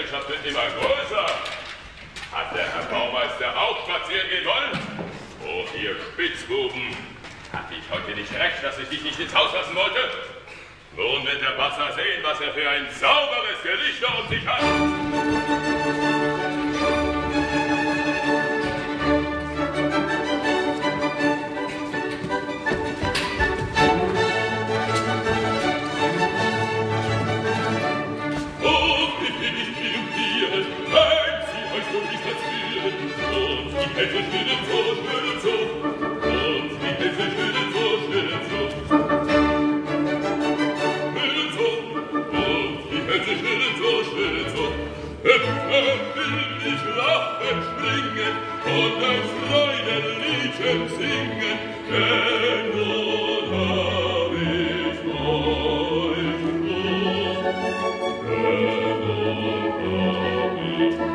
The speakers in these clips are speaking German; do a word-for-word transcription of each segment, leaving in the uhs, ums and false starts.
Gesellschaft wird immer größer. Hat der Herr Baumeister auch spazieren gehen wollen? Oh, ihr Spitzbuben. Hatte ich heute nicht recht, dass ich dich nicht ins Haus lassen wollte? Nun wird der Basser sehen, was er für ein sauberes Gelichter um sich hat. Die Hälfte schwindet so, schwindet so, und die Hälfte schwindet so, schwindet so. Schwindet so, und die Hälfte schwindet so, schwindet so. Hüpfen will ich lachen, springen und ein Freudenliedchen singen, denn nun hab ich euch froh, denn nun hab ich euch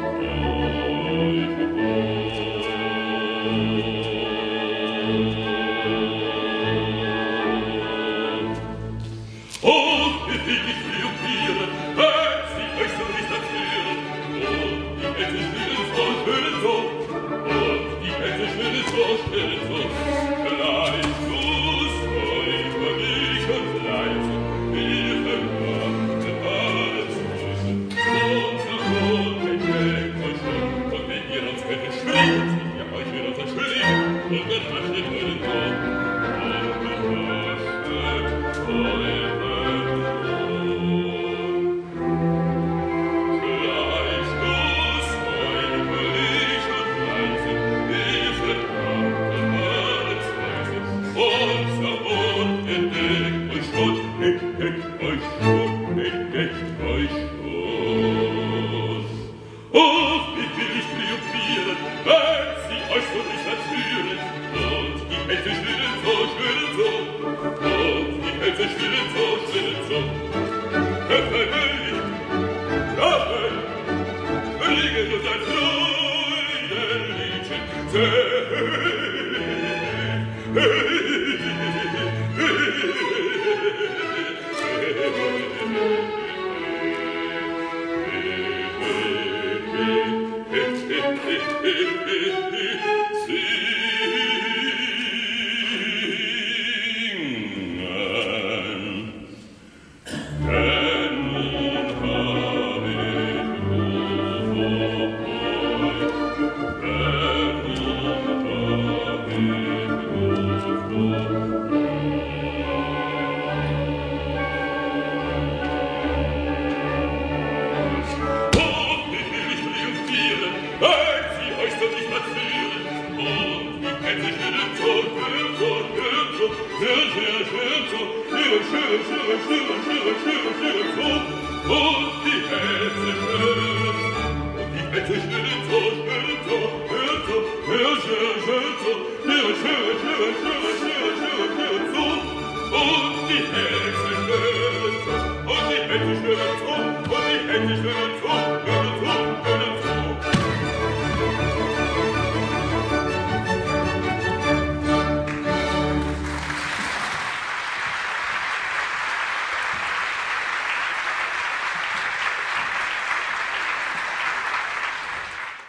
Schön, schön, schön, schön, schön, schön, schön, schön,